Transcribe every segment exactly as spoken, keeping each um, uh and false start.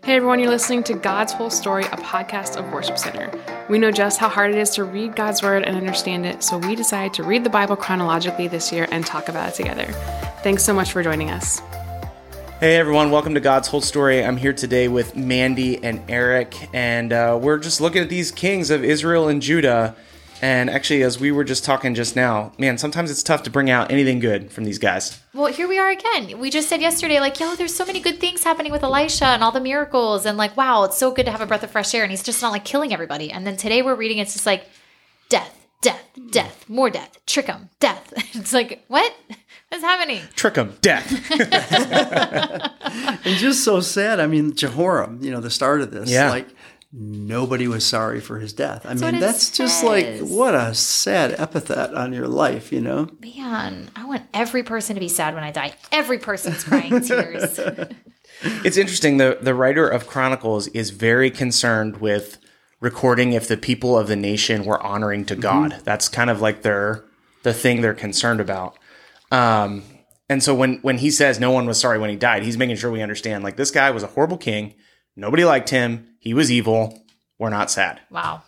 Hey everyone, you're listening to God's Whole Story, a podcast of Worship Center. We know just how hard it is to read God's Word and understand it, so we decided to read the Bible chronologically this year and talk about it together. Thanks so much for joining us. Hey everyone, welcome to God's Whole Story. I'm here today with Mandy and Eric, and uh, we're just looking at these kings of Israel and Judah. And actually, as we were just talking just now, man, sometimes it's tough to bring out anything good from these guys. Well, here we are again. We just said yesterday, like, yo, there's so many good things happening with Elisha and all the miracles. And like, wow, it's so good to have a breath of fresh air. And he's just not like killing everybody. And then today we're reading, it's just like death, death, death, more death, trick 'em, death. It's like, what? What's happening? Trick 'em, death. And just so sad. I mean, Jehoram, you know, the start of this, yeah. like, nobody was sorry for his death. That's I mean, that's just like, what a sad epithet on your life, you know? Man, I want every person to be sad when I die. Every person's crying tears. It's interesting. The, the writer of Chronicles is very concerned with recording if the people of the nation were honoring to God. Mm-hmm. That's kind of like their the thing they're concerned about. Um, and so when, when he says no one was sorry when he died, he's making sure we understand, like, this guy was a horrible king. Nobody liked him. He was evil. We're not sad. Wow.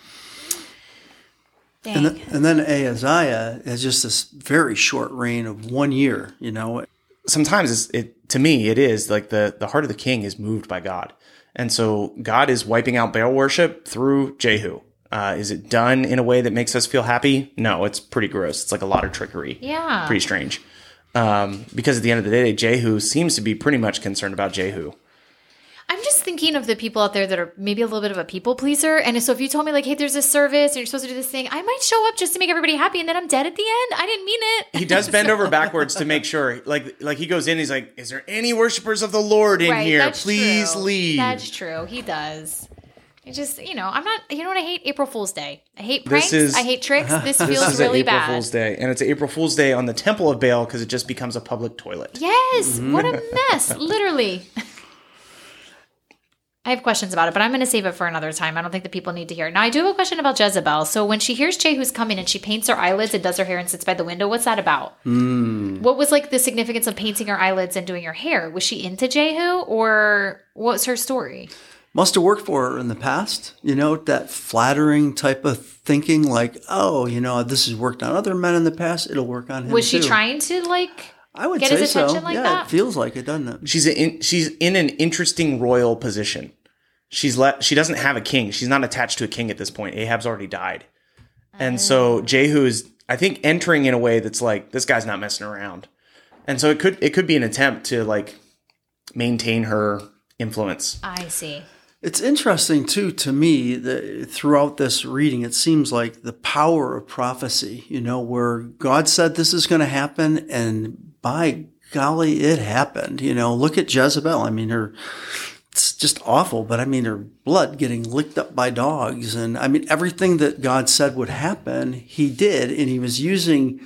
Dang. And, the, and then Ahaziah has just this very short reign of one year, you know. Sometimes it's, it to me, it is like the, the heart of the king is moved by God. And so God is wiping out Baal worship through Jehu. Uh, is it done in a way that makes us feel happy? No, it's pretty gross. It's like a lot of trickery. Yeah. Pretty strange. Um, because at the end of the day, Jehu seems to be pretty much concerned about Jehu. I'm just thinking of the people out there that are maybe a little bit of a people pleaser. And so if you told me, like, hey, there's this service and you're supposed to do this thing, I might show up just to make everybody happy. And then I'm dead at the end. I didn't mean it. He does bend so. over backwards to make sure. Like, like he goes in, he's like, is there any worshipers of the Lord in right, here? That's Please true. leave. That's true. He does. I just, you know, I'm not, you know what I hate? April Fool's Day. I hate pranks. This is, I hate tricks. This feels this is really April bad. Fool's Day. And it's April Fool's Day on the Temple of Baal because it just becomes a public toilet. Yes. What a mess. Literally. I have questions about it, but I'm going to save it for another time. I don't think the people need to hear it. Now, I do have a question about Jezebel. So when she hears Jehu's coming and she paints her eyelids and does her hair and sits by the window, what's that about? Mm. What was like the significance of painting her eyelids and doing her hair? Was she into Jehu or what's her story? Must have worked for her in the past, you know, that flattering type of thinking like, oh, you know, this has worked on other men in the past. It'll work on him Was she too. trying to like... I would Get say his attention so. like yeah, that? it feels like it, doesn't it? She's in, she's in an interesting royal position. She's let, she doesn't have a king. She's not attached to a king at this point. Ahab's already died. And so Jehu is, I think, entering in a way that's like, this guy's not messing around. And so it could it could be an attempt to like maintain her influence. I see. It's interesting, too, to me, that throughout this reading, it seems like the power of prophecy, you know, where God said this is going to happen, and by golly, it happened. You know, look at Jezebel. I mean, her, it's just awful, but I mean, her blood getting licked up by dogs. And I mean, everything that God said would happen, he did, and he was using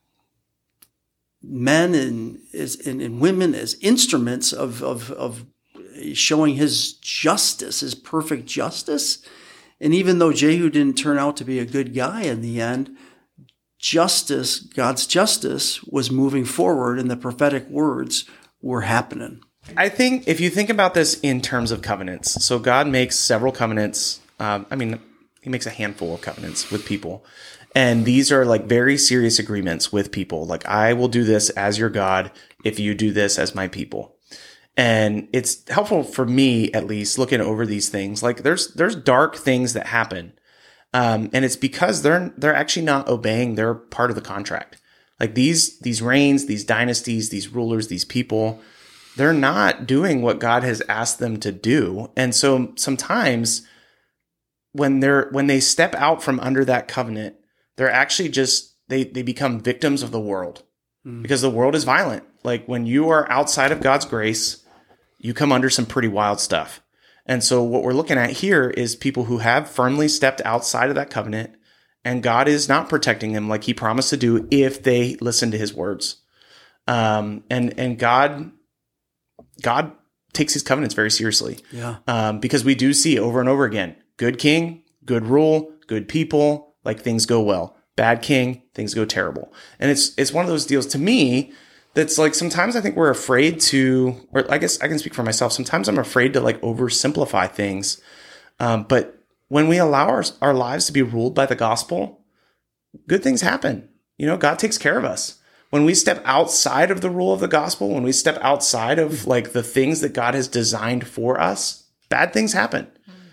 men and, and, and women as instruments of, of, of showing his justice, his perfect justice. And even though Jehu didn't turn out to be a good guy in the end, justice, God's justice, was moving forward and the prophetic words were happening. I think if you think about this in terms of covenants, so God makes several covenants. Um, I mean, he makes a handful of covenants with people. And these are like very serious agreements with people. Like, I will do this as your God if you do this as my people. And it's helpful for me, at least, looking over these things. Like, there's there's dark things that happen, um, and it's because they're they're actually not obeying their part of the contract. Like these these reigns, these dynasties, these rulers, these people, they're not doing what God has asked them to do. And so sometimes when they're when they step out from under that covenant, they're actually just they they become victims of the world mm. because the world is violent. Like, when you are outside of God's grace, you come under some pretty wild stuff. And so what we're looking at here is people who have firmly stepped outside of that covenant, and God is not protecting them like he promised to do if they listen to his words. Um, and, and God, God takes his covenants very seriously. Yeah. Um, because we do see over and over again, good king, good rule, good people, like things go well. Bad king, things go terrible. And it's, it's one of those deals to me. that's like sometimes I think we're afraid to, or I guess I can speak for myself. Sometimes I'm afraid to like oversimplify things. Um, but when we allow our, our lives to be ruled by the gospel, good things happen. You know, God takes care of us. When we step outside of the rule of the gospel, when we step outside of like the things that God has designed for us, bad things happen.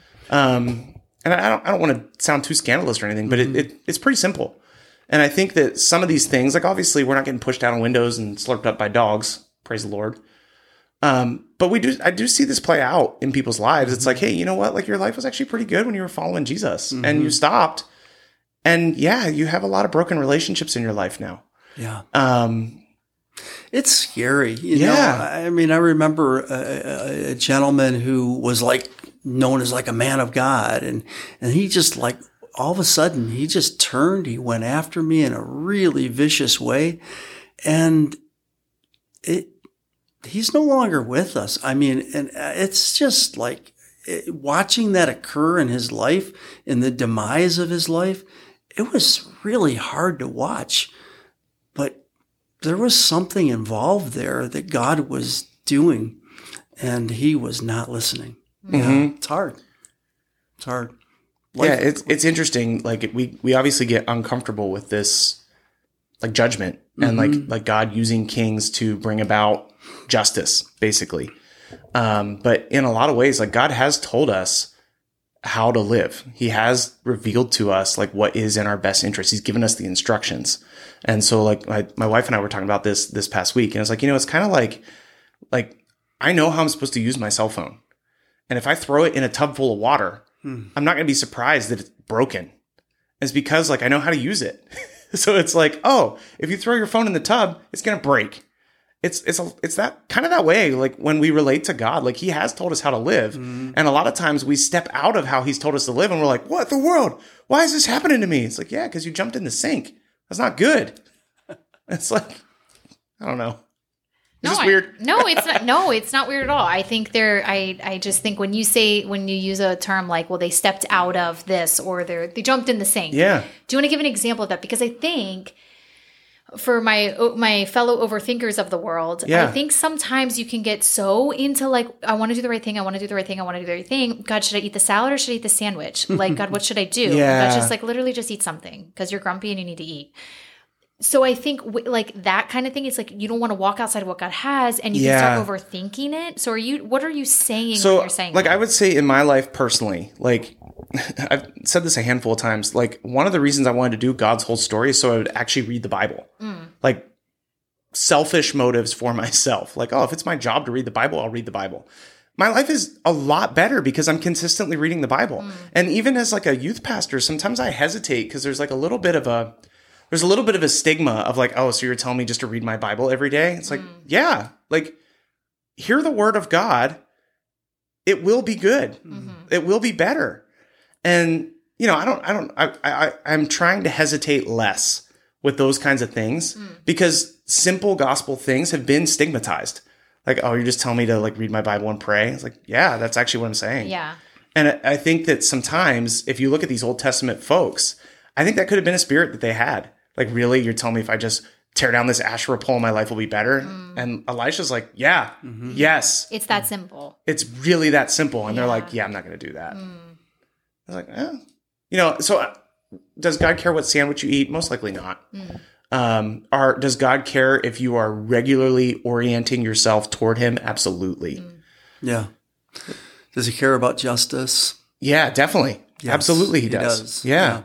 Um, and I don't, I don't want to sound too scandalous or anything, but it, it it's pretty simple. And I think that some of these things, like obviously we're not getting pushed out on windows and slurped up by dogs, praise the Lord. Um, but we do, I do see this play out in people's lives. It's like, hey, you know what? Like your life was actually pretty good when you were following Jesus mm-hmm. and you stopped. And yeah, you have a lot of broken relationships in your life now. Yeah. Um, it's scary. You yeah. know, I mean, I remember a, a gentleman who was like known as like a man of God. And, and he just like, all of a sudden he just turned, he went after me in a really vicious way. And it, he's no longer with us. I mean, and it's just like it, watching that occur in his life, in the demise of his life, it was really hard to watch. But there was something involved there that God was doing, and he was not listening. Mm-hmm. Yeah, it's hard. It's hard. Life, yeah, it's it's interesting. Like we we obviously get uncomfortable with this, like judgment and mm-hmm. like like God using kings to bring about justice, basically. Um, but in a lot of ways, like God has told us how to live. He has revealed to us like what is in our best interest. He's given us the instructions. And so like my, my wife and I were talking about this this past week, and it's like, you know, it's kind of like like I know how I'm supposed to use my cell phone. And if I throw it in a tub full of water, hmm. I'm not going to be surprised that it's broken. It's because like I know how to use it. So it's like, oh, if you throw your phone in the tub, it's going to break. It's it's a, it's that kind of that way. Like when we relate to God, like He has told us how to live, mm-hmm. and a lot of times we step out of how He's told us to live, and we're like, "What the world? Why is this happening to me?" It's like, yeah, because you jumped in the sink. That's not good. It's like, I don't know. Is no, this weird? I, no, it's not. No, it's not weird at all. I think they're. I I just think when you say when you use a term like, well, they stepped out of this or they they jumped in the sink. Yeah. Do you want to give an example of that? Because I think. For my my fellow overthinkers of the world, yeah. I think sometimes you can get so into like, I want to do the right thing, I want to do the right thing, I want to do the right thing. God, should I eat the salad or should I eat the sandwich? Like, God, what should I do? Yeah. God, just like literally just eat something because you're grumpy and you need to eat. So I think w- like that kind of thing, it's like you don't want to walk outside of what God has and you yeah. can start overthinking it. So are you, what are you saying so, when you're saying like that? I would say in my life personally, like I've said this a handful of times, like one of the reasons I wanted to do God's whole story is so I would actually read the Bible. Mm. Like selfish motives for myself. Like, oh, if it's my job to read the Bible, I'll read the Bible. My life is a lot better because I'm consistently reading the Bible. Mm. And even as like a youth pastor, sometimes I hesitate because there's like a little bit of a, there's a little bit of a stigma of like, oh, so you're telling me just to read my Bible every day? It's like, mm. yeah, like hear the word of God. It will be good. Mm-hmm. It will be better. And, you know, I don't, I don't, I, I, I'm trying to hesitate less with those kinds of things mm. because simple gospel things have been stigmatized. Like, oh, you're just telling me to like read my Bible and pray. It's like, yeah, that's actually what I'm saying. Yeah. And I think that sometimes if you look at these Old Testament folks, I think that could have been a spirit that they had. Like, really, you're telling me if I just tear down this Asherah pole, my life will be better? Mm. And Elisha's like, yeah, mm-hmm. yes. It's that simple. It's really that simple. And yeah. they're like, yeah, I'm not going to do that. Mm. I was like, eh. You know, so uh, does God care what sandwich you eat? Most likely not. Mm. Um, are, does God care if you are regularly orienting yourself toward Him? Absolutely. Mm. Yeah. Does He care about justice? Yeah, definitely. Yes, Absolutely he, he does. does. Yeah. yeah.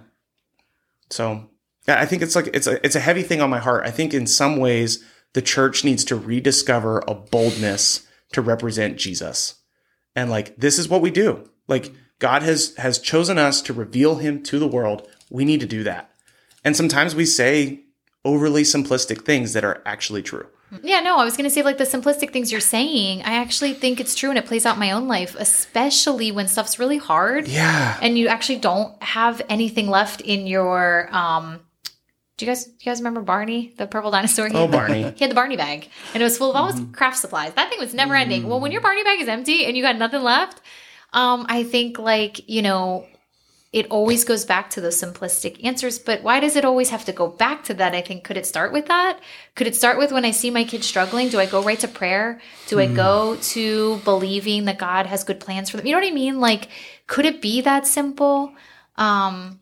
So I think it's like, it's a, it's a heavy thing on my heart. I think in some ways the church needs to rediscover a boldness to represent Jesus. And like, this is what we do. Like God has, has chosen us to reveal Him to the world. We need to do that. And sometimes we say overly simplistic things that are actually true. Yeah, no, I was going to say like the simplistic things you're saying, I actually think it's true and it plays out in my own life, especially when stuff's really hard. Yeah. And you actually don't have anything left in your, um, do you guys, do you guys remember Barney, the purple dinosaur? He oh, Barney. He had the Barney bag and it was full of all his mm-hmm. craft supplies. That thing was never mm-hmm. ending. Well, when your Barney bag is empty and you got nothing left, um, I think like, you know, it always goes back to those simplistic answers. But why does it always have to go back to that? I think, could it start with that? Could it start with when I see my kids struggling? Do I go right to prayer? Do I go to believing that God has good plans for them? You know what I mean? Like, could it be that simple? Um,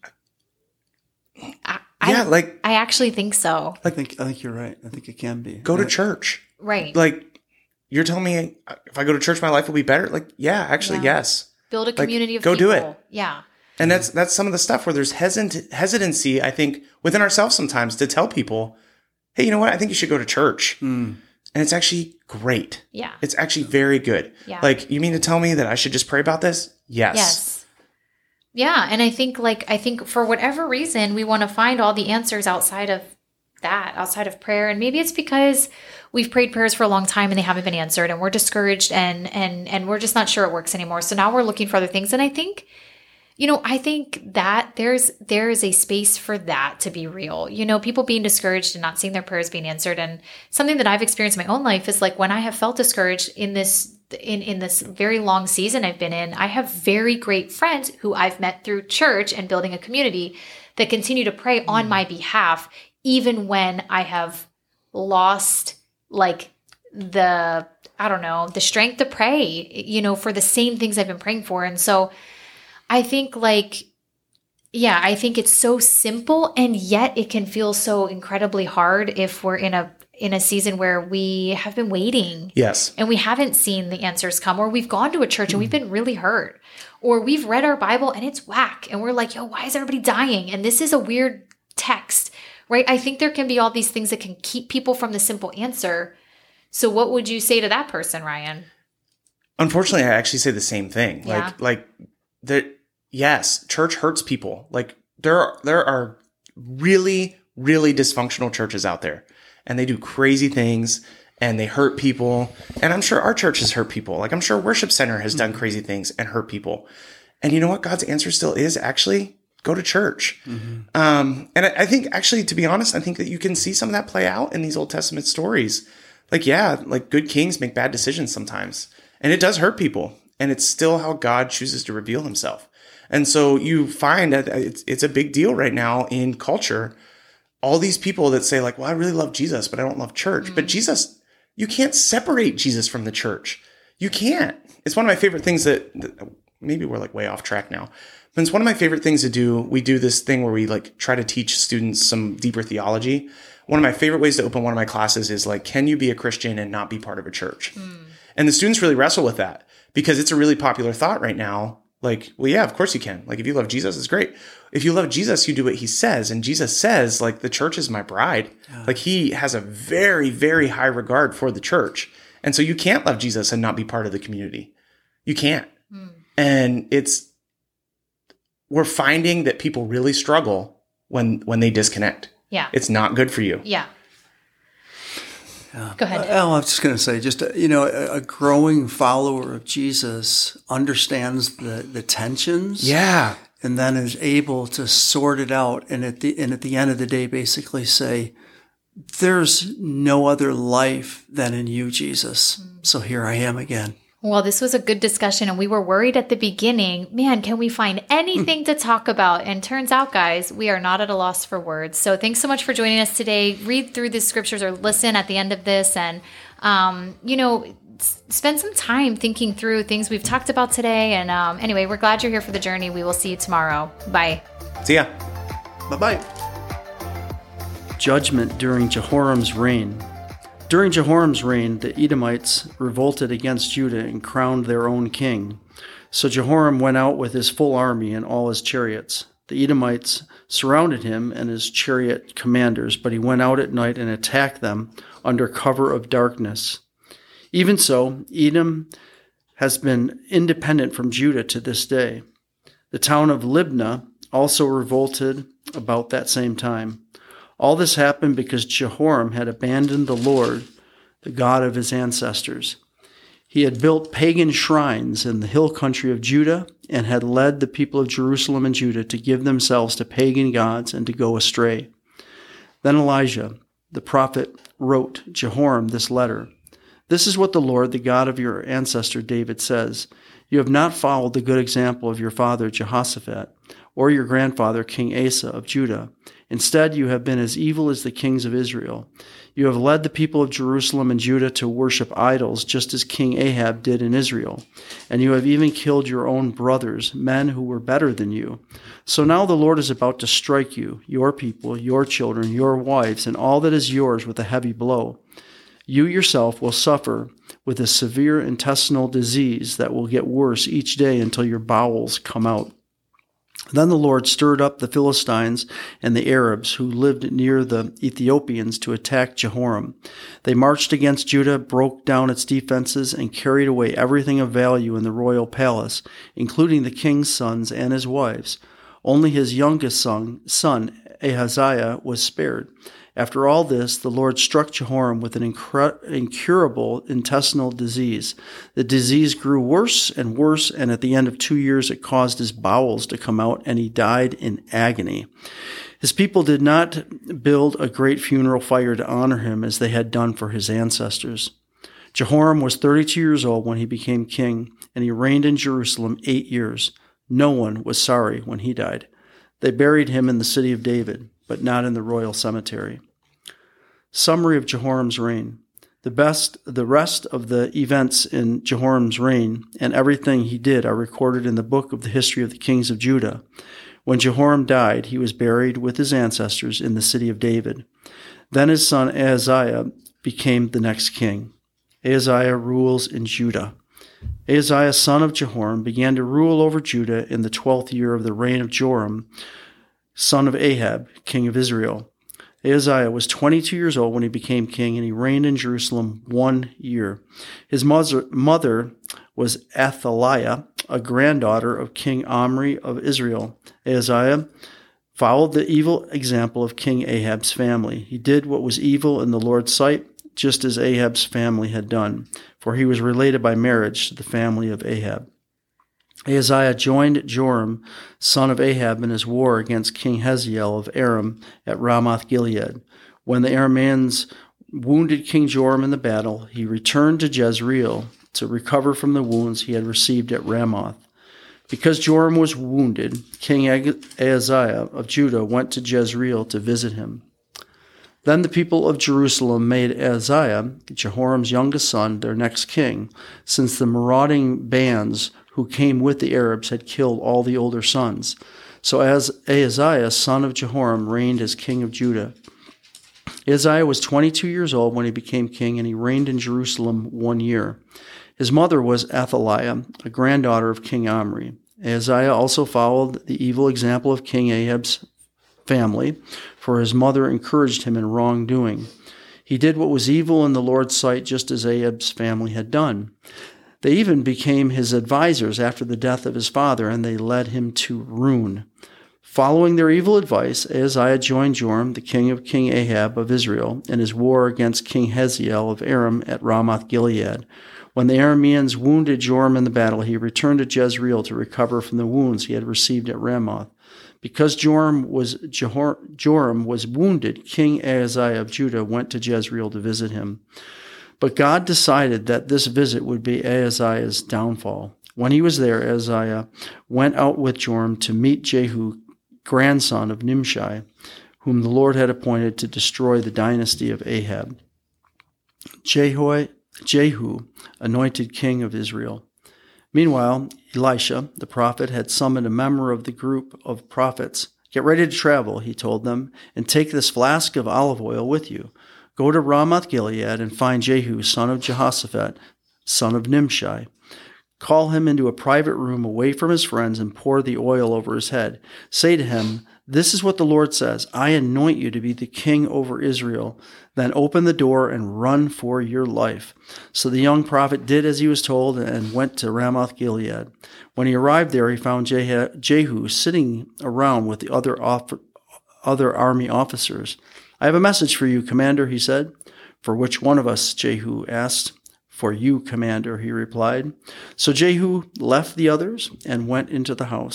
I, Yeah, I, like I actually think so. I think I think you're right. I think it can be. go to I- church. Right. Like you're telling me if I go to church, my life will be better. Like, yeah, actually, Yeah. yes. Build a community of go people. do it. Yeah. And that's that's some of the stuff where there's hesit- hesitancy, I think, within ourselves sometimes to tell people, hey, you know what? I think you should go to church. Mm. And it's actually great. Yeah. It's actually very good. Yeah. Like, you mean to tell me that I should just pray about this? Yes. Yes. Yeah. And I think like, I think for whatever reason, we want to find all the answers outside of that, outside of prayer. And maybe it's because we've prayed prayers for a long time and they haven't been answered and we're discouraged and, and, and we're just not sure it works anymore. So now we're looking for other things. And I think, you know, I think that there's, there is a space for that to be real. You know, people being discouraged and not seeing their prayers being answered. And something that I've experienced in my own life is like when I have felt discouraged in this in, in this very long season I've been in, I have very great friends who I've met through church and building a community that continue to pray on my behalf, even when I have lost like the, I don't know, the strength to pray, you know, for the same things I've been praying for. And so I think like, yeah, I think it's so simple and yet it can feel so incredibly hard if we're in a in a season where we have been waiting. Yes. And we haven't seen the answers come, or we've gone to a church and we've been really hurt, or we've read our Bible and it's whack. And we're like, yo, why is everybody dying? And this is a weird text, right? I think there can be all these things that can keep people from the simple answer. So what would you say to that person, Ryan? Unfortunately, I actually say the same thing. Yeah. Like, like the, yes, church hurts people. Like there are, there are really, really dysfunctional churches out there. And they do crazy things and they hurt people. And I'm sure our church has hurt people. Like I'm sure Worship Center has done crazy things and hurt people. And you know what? God's answer still is actually go to church. Mm-hmm. Um, and I, I think actually, to be honest, I think that you can see some of that play out in these Old Testament stories. Like, yeah, like good kings make bad decisions sometimes. And it does hurt people. And it's still how God chooses to reveal himself. And so you find that it's, it's a big deal right now in culture. All these people that say like, well, I really love Jesus, but I don't love church. Mm-hmm. But Jesus, you can't separate Jesus from the church. You can't. It's one of my favorite things that, that maybe we're like way off track now, but it's one of my favorite things to do. We do this thing where we like try to teach students some deeper theology. One of my favorite ways to open one of my classes is like, can you be a Christian and not be part of a church? Mm. And the students really wrestle with that because it's a really popular thought right now. Like, well, yeah, of course you can. Like, if you love Jesus, it's great. If you love Jesus, you do what he says. And Jesus says, like, the church is my bride. Yeah. Like, he has a very, very high regard for the church. And so you can't love Jesus and not be part of the community. You can't. Mm. And it's, we're finding that people really struggle when, when they disconnect. Yeah. It's not good for you. Yeah. Go ahead. Well, I was just going to say, just, you know, a, a growing follower of Jesus understands the, the tensions. Yeah. And then is able to sort it out. And at the, and at the end of the day, basically say, there's no other life than in you, Jesus. Mm. So here I am again. Well, this was a good discussion, and we were worried at the beginning, man, can we find anything to talk about? And turns out, guys, we are not at a loss for words. So thanks so much for joining us today. Read through the scriptures or listen at the end of this and, um, you know, spend some time thinking through things we've talked about today. And um, anyway, we're glad you're here for the journey. We will see you tomorrow. Bye. See ya. Bye-bye. Judgment during Jehoram's reign. During Jehoram's reign, the Edomites revolted against Judah and crowned their own king. So Jehoram went out with his full army and all his chariots. The Edomites surrounded him and his chariot commanders, but he went out at night and attacked them under cover of darkness. Even so, Edom has been independent from Judah to this day. The town of Libnah also revolted about that same time. All this happened because Jehoram had abandoned the Lord, the God of his ancestors. He had built pagan shrines in the hill country of Judah and had led the people of Jerusalem and Judah to give themselves to pagan gods and to go astray. Then Elijah, the prophet, wrote Jehoram this letter. This is what the Lord, the God of your ancestor David, says. You have not followed the good example of your father Jehoshaphat, or your grandfather, King Asa of Judah. Instead, you have been as evil as the kings of Israel. You have led the people of Jerusalem and Judah to worship idols, just as King Ahab did in Israel. And you have even killed your own brothers, men who were better than you. So now the Lord is about to strike you, your people, your children, your wives, and all that is yours with a heavy blow. You yourself will suffer with a severe intestinal disease that will get worse each day until your bowels come out. Then the Lord stirred up the Philistines and the Arabs who lived near the Ethiopians to attack Jehoram. They marched against Judah, broke down its defenses, and carried away everything of value in the royal palace, including the king's sons and his wives. Only his youngest son, son Ahaziah, was spared. After all this, the Lord struck Jehoram with an incur- incurable intestinal disease. The disease grew worse and worse, and at the end of two years it caused his bowels to come out, and he died in agony. His people did not build a great funeral fire to honor him as they had done for his ancestors. Jehoram was thirty-two years old when he became king, and he reigned in Jerusalem eight years. No one was sorry when he died. They buried him in the city of David, but not in the royal cemetery. Summary of Jehoram's reign. The best, the rest of the events in Jehoram's reign and everything he did are recorded in the book of the history of the kings of Judah. When Jehoram died, he was buried with his ancestors in the city of David. Then his son Ahaziah became the next king. Ahaziah rules in Judah. Ahaziah, son of Jehoram, began to rule over Judah in the twelfth year of the reign of Joram, son of Ahab, king of Israel. Ahaziah was twenty-two years old when he became king, and he reigned in Jerusalem one year. His mother was Athaliah, a granddaughter of King Omri of Israel. Ahaziah followed the evil example of King Ahab's family. He did what was evil in the Lord's sight, just as Ahab's family had done, for he was related by marriage to the family of Ahab. Ahaziah joined Joram, son of Ahab, in his war against King Hazael of Aram at Ramoth-Gilead. When the Arameans wounded King Joram in the battle, he returned to Jezreel to recover from the wounds he had received at Ramoth. Because Joram was wounded, King Ahaziah of Judah went to Jezreel to visit him. Then the people of Jerusalem made Ahaziah, Jehoram's youngest son, their next king, since the marauding bands who came with the Arabs had killed all the older sons. So as Ahaziah, son of Jehoram, reigned as king of Judah. Ahaziah was twenty-two years old when he became king, and he reigned in Jerusalem one year. His mother was Athaliah, a granddaughter of King Omri. Ahaziah also followed the evil example of King Ahab's family, for his mother encouraged him in wrongdoing. He did what was evil in the Lord's sight, just as Ahab's family had done. They even became his advisors after the death of his father, and they led him to ruin. Following their evil advice, Ahaziah joined Joram, the king of King Ahab of Israel, in his war against King Hazael of Aram at Ramoth-Gilead. When the Arameans wounded Joram in the battle, he returned to Jezreel to recover from the wounds he had received at Ramoth. Because Joram was, Jehor, Joram was wounded, King Ahaziah of Judah went to Jezreel to visit him. But God decided that this visit would be Ahaziah's downfall. When he was there, Ahaziah went out with Joram to meet Jehu, grandson of Nimshi, whom the Lord had appointed to destroy the dynasty of Ahab. Jehu, Jehu anointed king of Israel. Meanwhile, Elisha, the prophet, had summoned a member of the group of prophets. Get ready to travel, he told them, and take this flask of olive oil with you. Go to Ramoth-Gilead and find Jehu, son of Jehoshaphat, son of Nimshi. Call him into a private room away from his friends and pour the oil over his head. Say to him, this is what the Lord says, I anoint you to be the king over Israel. Then open the door and run for your life. So the young prophet did as he was told and went to Ramoth-Gilead. When he arrived there, he found Jehu sitting around with the other, off- other army officers. I have a message for you, commander, he said. For which one of us? Jehu asked. For you, commander, he replied. So Jehu left the others and went into the house.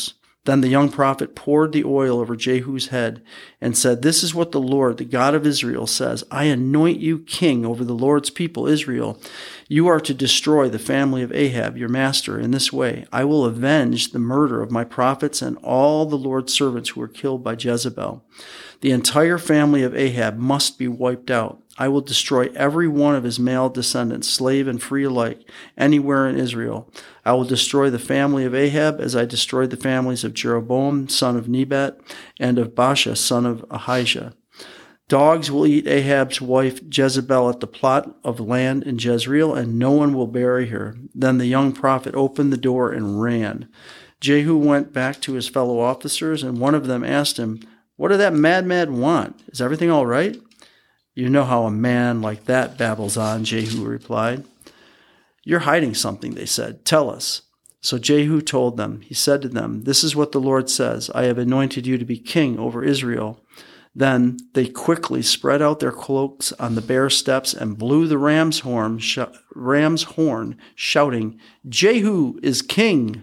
Then the young prophet poured the oil over Jehu's head and said, "This is what the Lord, the God of Israel, says. I anoint you king over the Lord's people, Israel. You are to destroy the family of Ahab, your master, in this way. I will avenge the murder of my prophets and all the Lord's servants who were killed by Jezebel. The entire family of Ahab must be wiped out. I will destroy every one of his male descendants, slave and free alike, anywhere in Israel. I will destroy the family of Ahab as I destroyed the families of Jeroboam, son of Nebat, and of Baasha, son of Ahijah. Dogs will eat Ahab's wife Jezebel at the plot of land in Jezreel, and no one will bury her." Then the young prophet opened the door and ran. Jehu went back to his fellow officers, and one of them asked him, "What did that madman want? Is everything all right?" "You know how a man like that babbles on," Jehu replied. "You're hiding something," they said. "Tell us." So Jehu told them. He said to them, "This is what the Lord says. I have anointed you to be king over Israel." Then they quickly spread out their cloaks on the bare steps and blew the ram's horn, sh- ram's horn, shouting, "Jehu is king."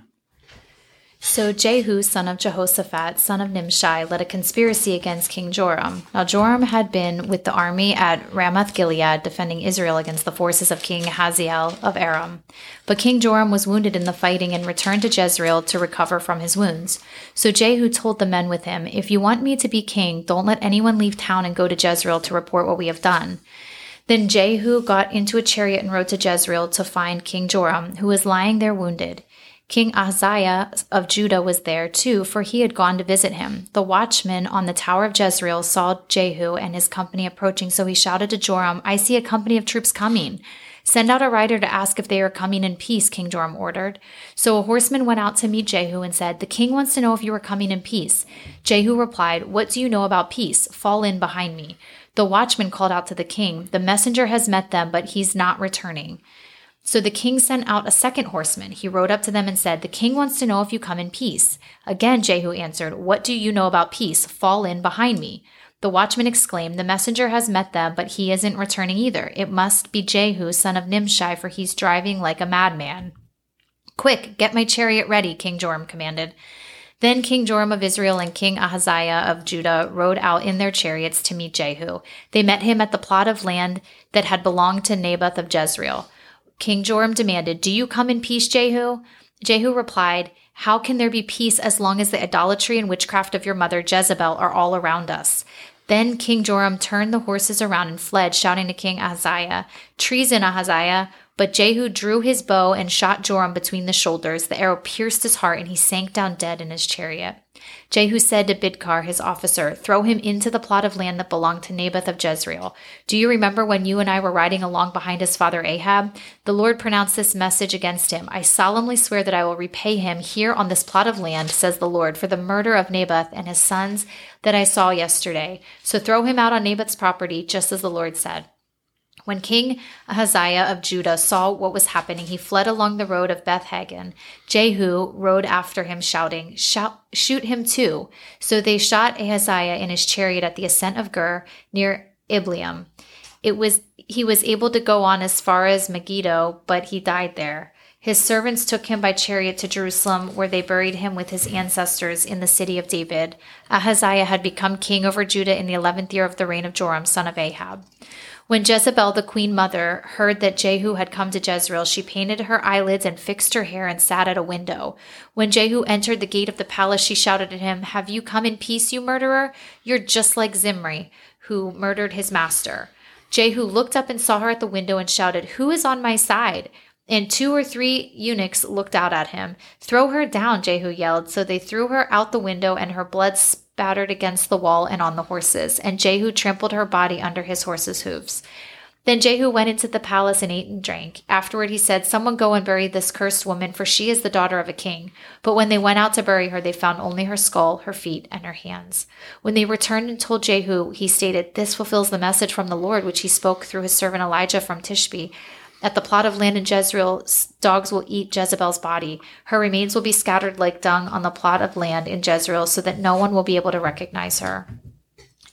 So Jehu, son of Jehoshaphat, son of Nimshi, led a conspiracy against King Joram. Now Joram had been with the army at Ramoth-Gilead, defending Israel against the forces of King Hazael of Aram. But King Joram was wounded in the fighting and returned to Jezreel to recover from his wounds. So Jehu told the men with him, "If you want me to be king, don't let anyone leave town and go to Jezreel to report what we have done." Then Jehu got into a chariot and rode to Jezreel to find King Joram, who was lying there wounded. King Ahaziah of Judah was there too, for he had gone to visit him. The watchman on the tower of Jezreel saw Jehu and his company approaching, so he shouted to Joram, "I see a company of troops coming." "Send out a rider to ask if they are coming in peace," King Joram ordered. So a horseman went out to meet Jehu and said, "The king wants to know if you are coming in peace." Jehu replied, "What do you know about peace? Fall in behind me." The watchman called out to the king, "The messenger has met them, but he's not returning." So the king sent out a second horseman. He rode up to them and said, "The king wants to know if you come in peace." Again, Jehu answered, "What do you know about peace? Fall in behind me." The watchman exclaimed, "The messenger has met them, but he isn't returning either. It must be Jehu, son of Nimshi, for he's driving like a madman." "Quick, get my chariot ready," King Joram commanded. Then King Joram of Israel and King Ahaziah of Judah rode out in their chariots to meet Jehu. They met him at the plot of land that had belonged to Naboth of Jezreel. King Joram demanded, "Do you come in peace, Jehu?" Jehu replied, "How can there be peace as long as the idolatry and witchcraft of your mother Jezebel are all around us?" Then King Joram turned the horses around and fled, shouting to King Ahaziah, "Treason, Ahaziah!" But Jehu drew his bow and shot Joram between the shoulders. The arrow pierced his heart, and he sank down dead in his chariot. Jehu said to Bidkar, his officer, "Throw him into the plot of land that belonged to Naboth of Jezreel. Do you remember when you and I were riding along behind his father Ahab? The Lord pronounced this message against him. I solemnly swear that I will repay him here on this plot of land, says the Lord, for the murder of Naboth and his sons that I saw yesterday. So throw him out on Naboth's property, just as the Lord said." When King Ahaziah of Judah saw what was happening, he fled along the road of Beth-Hagen. Jehu rode after him, shouting, Shout, "Shoot him too." So they shot Ahaziah in his chariot at the ascent of Gur, near Ibleam. It was he was able to go on as far as Megiddo, but he died there. His servants took him by chariot to Jerusalem, where they buried him with his ancestors in the city of David. Ahaziah had become king over Judah in the eleventh year of the reign of Joram, son of Ahab. When Jezebel, the queen mother, heard that Jehu had come to Jezreel, she painted her eyelids and fixed her hair and sat at a window. When Jehu entered the gate of the palace, she shouted at him, "Have you come in peace, you murderer? You're just like Zimri, who murdered his master." Jehu looked up and saw her at the window and shouted, "Who is on my side?" And two or three eunuchs looked out at him. "Throw her down," Jehu yelled. So they threw her out the window, and her blood spattered against the wall and on the horses. And Jehu trampled her body under his horses' hooves. Then Jehu went into the palace and ate and drank. Afterward he said, "Someone go and bury this cursed woman, for she is the daughter of a king." But when they went out to bury her, they found only her skull, her feet, and her hands. When they returned and told Jehu, he stated, "This fulfills the message from the Lord, which he spoke through his servant Elijah from Tishbe. At the plot of land in Jezreel, dogs will eat Jezebel's body. Her remains will be scattered like dung on the plot of land in Jezreel, so that no one will be able to recognize her."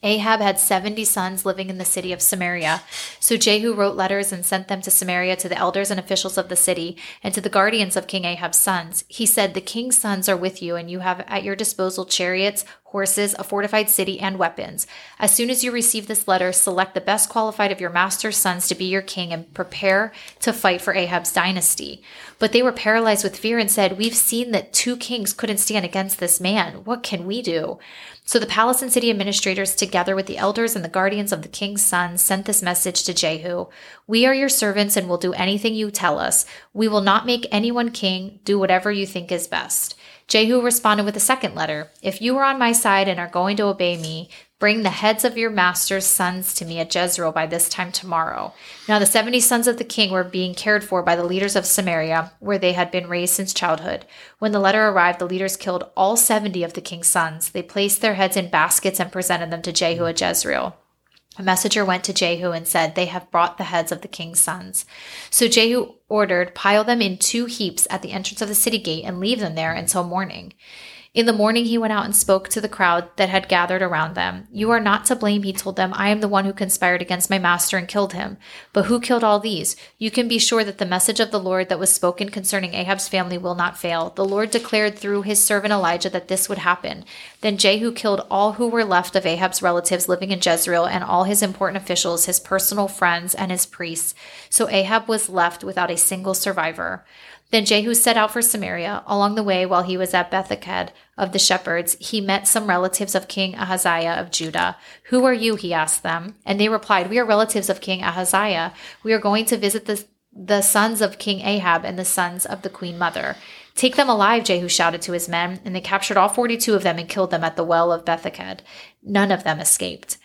Ahab had seventy sons living in the city of Samaria. So Jehu wrote letters and sent them to Samaria to the elders and officials of the city and to the guardians of King Ahab's sons. He said, "The king's sons are with you, and you have at your disposal chariots, horses, a fortified city, and weapons. As soon as you receive this letter, select the best qualified of your master's sons to be your king and prepare to fight for Ahab's dynasty." But they were paralyzed with fear and said, "We've seen that two kings couldn't stand against this man. What can we do?" So the palace and city administrators, together with the elders and the guardians of the king's sons, sent this message to Jehu: "We are your servants and will do anything you tell us. We will not make anyone king. Do whatever you think is best." Jehu responded with a second letter: "If you are on my side and are going to obey me, bring the heads of your master's sons to me at Jezreel by this time tomorrow." Now the seventy sons of the king were being cared for by the leaders of Samaria, where they had been raised since childhood. When the letter arrived, the leaders killed all seventy of the king's sons. They placed their heads in baskets and presented them to Jehu at Jezreel. A messenger went to Jehu and said, "They have brought the heads of the king's sons." So Jehu ordered, "Pile them in two heaps at the entrance of the city gate and leave them there until morning." In the morning, he went out and spoke to the crowd that had gathered around them. "You are not to blame," he told them. "I am the one who conspired against my master and killed him. But who killed all these? You can be sure that the message of the Lord that was spoken concerning Ahab's family will not fail. The Lord declared through his servant Elijah that this would happen." Then Jehu killed all who were left of Ahab's relatives living in Jezreel and all his important officials, his personal friends, and his priests. So Ahab was left without a single survivor. Then Jehu set out for Samaria. Along the way, while he was at Betheked of the shepherds, he met some relatives of King Ahaziah of Judah. "Who are you?" he asked them. And they replied, "We are relatives of King Ahaziah. We are going to visit the, the sons of King Ahab and the sons of the queen mother." "Take them alive," Jehu shouted to his men, and they captured all forty-two of them and killed them at the well of Betheked. None of them escaped.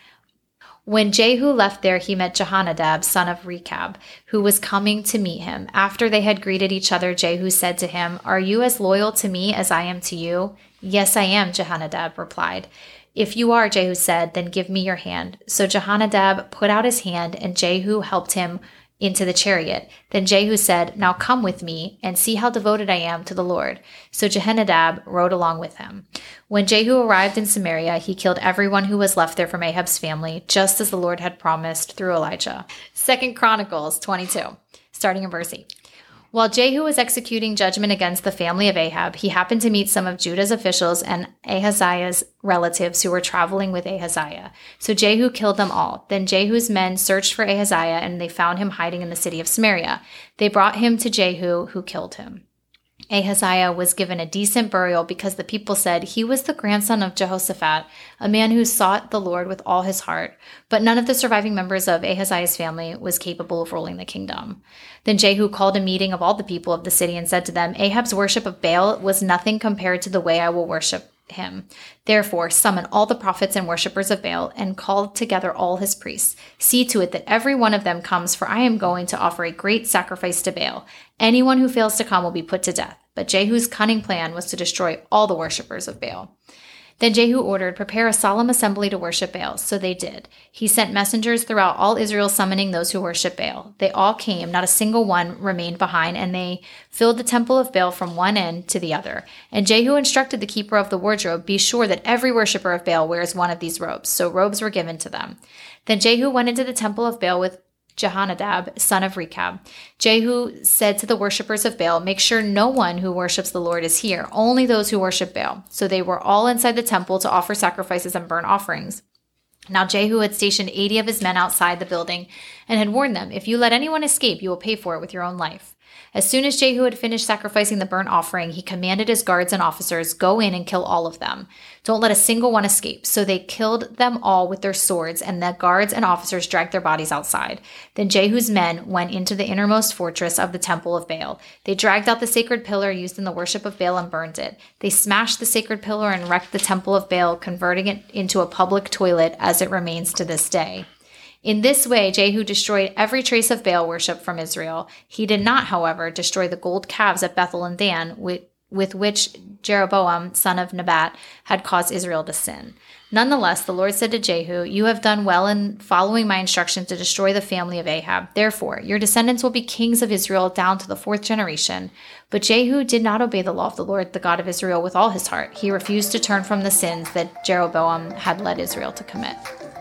When Jehu left there, he met Jehonadab, son of Rechab, who was coming to meet him. After they had greeted each other, Jehu said to him, "Are you as loyal to me as I am to you?" "Yes, I am," Jehonadab replied. "If you are," Jehu said, "then give me your hand." So Jehonadab put out his hand, and Jehu helped him into the chariot. Then Jehu said, "Now come with me and see how devoted I am to the Lord." So Jehonadab rode along with him. When Jehu arrived in Samaria, he killed everyone who was left there from Ahab's family, just as the Lord had promised through Elijah. Second Chronicles twenty-two, starting in verse eight. While Jehu was executing judgment against the family of Ahab, he happened to meet some of Judah's officials and Ahaziah's relatives who were traveling with Ahaziah. So Jehu killed them all. Then Jehu's men searched for Ahaziah, and they found him hiding in the city of Samaria. They brought him to Jehu, who killed him. Ahaziah was given a decent burial because the people said he was the grandson of Jehoshaphat, a man who sought the Lord with all his heart. But none of the surviving members of Ahaziah's family was capable of ruling the kingdom. Then Jehu called a meeting of all the people of the city and said to them, "Ahab's worship of Baal was nothing compared to the way I will worship him. Therefore, summon all the prophets and worshippers of Baal and call together all his priests. See to it that every one of them comes, for I am going to offer a great sacrifice to Baal. Anyone who fails to come will be put to death." But Jehu's cunning plan was to destroy all the worshippers of Baal. Then Jehu ordered, "Prepare a solemn assembly to worship Baal." So they did. He sent messengers throughout all Israel summoning those who worship Baal. They all came, not a single one remained behind, and they filled the temple of Baal from one end to the other. And Jehu instructed the keeper of the wardrobe, "Be sure that every worshiper of Baal wears one of these robes." So robes were given to them. Then Jehu went into the temple of Baal with Jehonadab, son of Rechab. Jehu said to the worshippers of Baal, "Make sure no one who worships the Lord is here, only those who worship Baal." So they were all inside the temple to offer sacrifices and burnt offerings. Now Jehu had stationed eighty of his men outside the building and had warned them, "If you let anyone escape, you will pay for it with your own life." As soon as Jehu had finished sacrificing the burnt offering, he commanded his guards and officers, "Go in and kill all of them. Don't let a single one escape." So they killed them all with their swords, and the guards and officers dragged their bodies outside. Then Jehu's men went into the innermost fortress of the temple of Baal. They dragged out the sacred pillar used in the worship of Baal and burned it. They smashed the sacred pillar and wrecked the temple of Baal, converting it into a public toilet as it remains to this day. In this way, Jehu destroyed every trace of Baal worship from Israel. He did not, however, destroy the gold calves at Bethel and Dan, with, with which Jeroboam, son of Nebat, had caused Israel to sin. Nonetheless, the Lord said to Jehu, "You have done well in following my instruction to destroy the family of Ahab. Therefore, your descendants will be kings of Israel down to the fourth generation." But Jehu did not obey the law of the Lord, the God of Israel, with all his heart. He refused to turn from the sins that Jeroboam had led Israel to commit.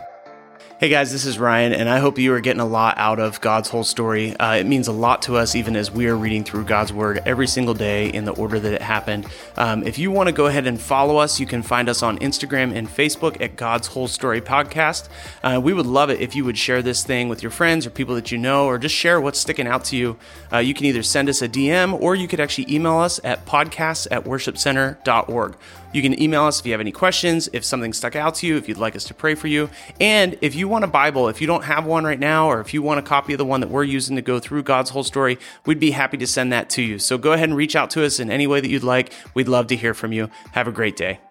Hey guys, this is Ryan, and I hope you are getting a lot out of God's whole story. Uh, it means a lot to us, even as we are reading through God's Word every single day in the order that it happened. Um, if you want to go ahead and follow us, you can find us on Instagram and Facebook at God's Whole Story Podcast. Uh, we would love it if you would share this thing with your friends or people that you know, or just share what's sticking out to you. Uh, you can either send us a D M, or you could actually email us at podcasts at worship center dot org. You can email us if you have any questions, if something stuck out to you, if you'd like us to pray for you. And if you want a Bible, if you don't have one right now, or if you want a copy of the one that we're using to go through God's whole story, we'd be happy to send that to you. So go ahead and reach out to us in any way that you'd like. We'd love to hear from you. Have a great day.